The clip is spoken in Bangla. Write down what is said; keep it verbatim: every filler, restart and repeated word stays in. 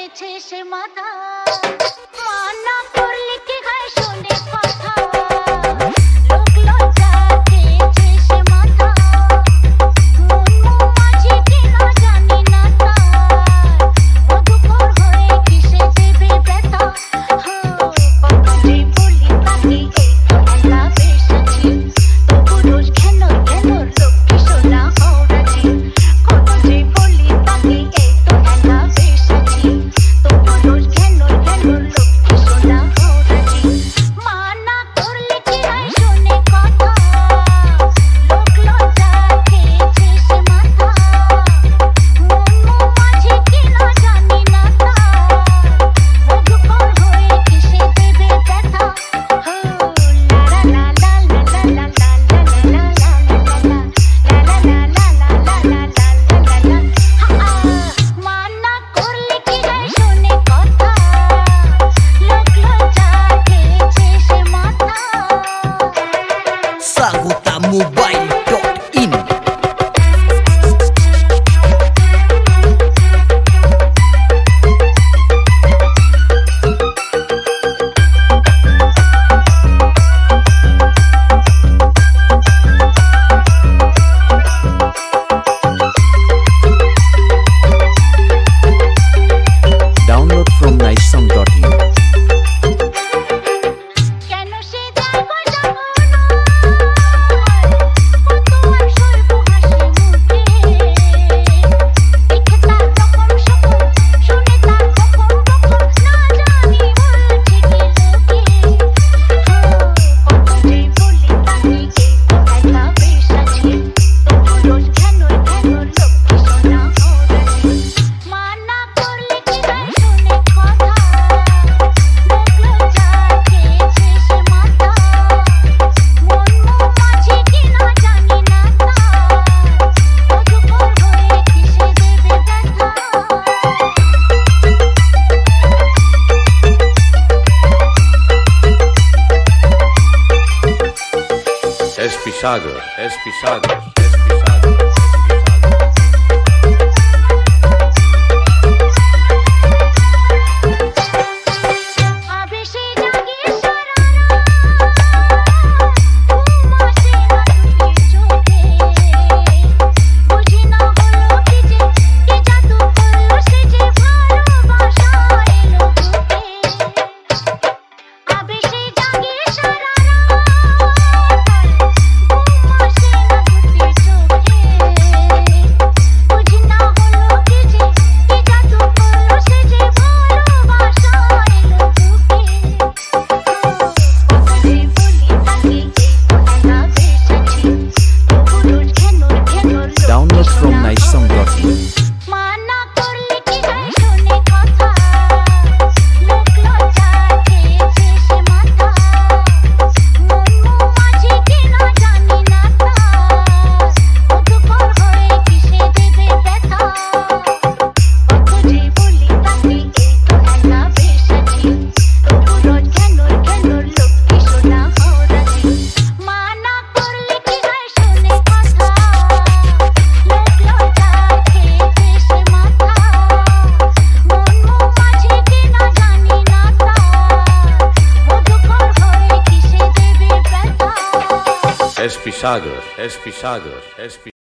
খেয়েছে সে মাথা মানা করলে কি হয় শুনে কথা লোক লজ্জা খেয়েছে সে মাথা মন মাঝে কি না জানি না তার মধুকর হয়ে কিসে দেবে ব্যথা কত যে বলি তাকে এই তো একা বেশ আছি তবু রোজ কেন কেন লক্ষ্মী সোনা হওয়াছি কত যে বলি তাকে এই তো একা বেশ আছি তবু রোজ কেন কেন লক্ষ্মী সোনা হওয়াছি মানা করলে কি হয় শুনে কথা লোক লজ্জা খেয়েছে সে মাথা মন মাঝে কি না জানি না তার মধুকর হয়ে কিসে দেবে ব্যথা লা লা লা লা লা লা লা লা মানা করলে কি হয় শুনে কথা লোক লজ্জা খেয়েছে সে মাথা Saguta Mobile dot in. Download from nice song dot in. কেন সে যাব যাব না কত আর সইব হাসি মুখে দেখে তার রকম সকল শুনে তার কখন কখন না জানি বলছে কি লোকে কত যে বলি তাকে এই তো একা বেশ আছি তবু রোজ কেন কেন লক্ষ্মী সোনা হওয়াছি মানা করলে কি হয় শুনে কথা লোক লজ্জা খেয়েছে সে মাথা মন মাঝে কি না জানি না তার মধুকর হয়ে কিসে দেবে ব্যথা S P Sagar, S P Sagar, S P Sagar. আবেশে জাগে সারা ঘুম আসে না দুটি চোখে বুঝি না হলো কি যে কি জাদু করলো সে যে ভালোবাসা এলো বুকে আবেশে জাগে সারা ঘুম আসে না দুটি চোখে বুঝি না হলো কি যে কি জাদু করলো সে যে ভালোবাসা এলো বুকে কত যে বলি তাকে এই তো একা বেশ আছি তবু রোজ কেন কেন Download from nice song dot in. মানা করলে কি হয় শুনে কথা লোক লজ্জা খেয়েছে সে মাথা মন মাঝে কি না জানি না তার মধুকর হয়ে কিসে দেবে ব্যথা কত যে বলি তাকে এই তো একা বেশ আছি তবু রোজ কেন কেন লক্ষ্মী সোনা হওয়াছি মানা করলে কি হয় শুনে কথা লোক লজ্জা খেয়েছে সে মাথা মন মাঝে কি না জানি না তার মধুকর হয়ে কিসে দেবে ব্যথা S P Sagar, S P Sagar, S P